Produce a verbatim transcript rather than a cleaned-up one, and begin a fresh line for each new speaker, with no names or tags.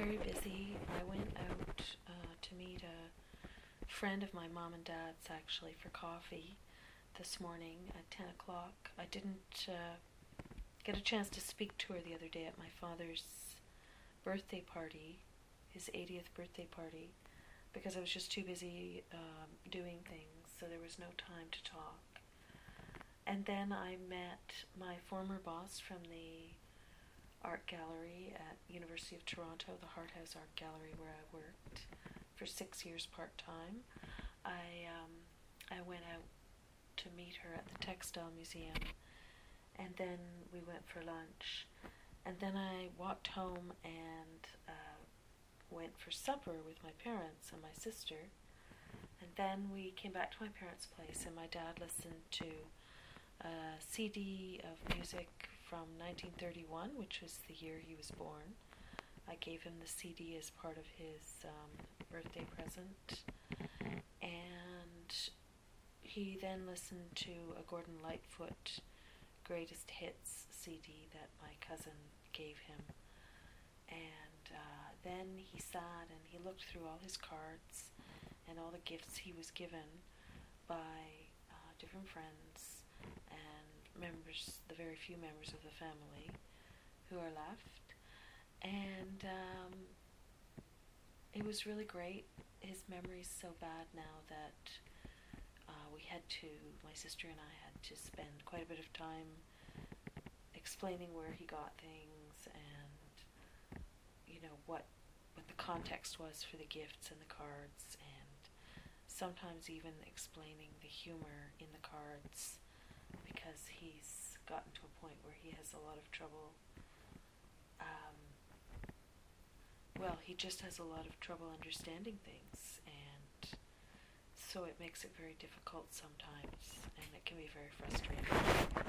very busy. I went out uh, to meet a friend of my mom and dad's, actually, for coffee this morning at ten o'clock. I didn't uh, get a chance to speak to her the other day at my father's birthday party, his eightieth birthday party, because I was just too busy um, doing things, so there was no time to talk. And then I met my former boss from the art gallery at University of Toronto, the Hart House Art Gallery, where I worked for six years part-time. I um, I went out to meet her at the Textile Museum, and then we went for lunch, and then I walked home and uh, went for supper with my parents and my sister, and then we came back to my parents' place, and my dad listened to a C D of music from nineteen thirty-one, which was the year he was born. I gave him the C D as part of his um, birthday present, and he then listened to a Gordon Lightfoot Greatest Hits C D that my cousin gave him, and uh, then he sat and he looked through all his cards and all the gifts he was given by uh, different friends and members, the very few members of the family who are left, and um, it was really great. His memory's so bad now that uh, we had to, my sister and I had to spend quite a bit of time explaining where he got things and, you know, what what the context was for the gifts and the cards, and sometimes even explaining the humor in the cards, because he's gotten to a point where he has a lot of trouble. Um, well, he just has a lot of trouble understanding things, and so it makes it very difficult sometimes, and it can be very frustrating.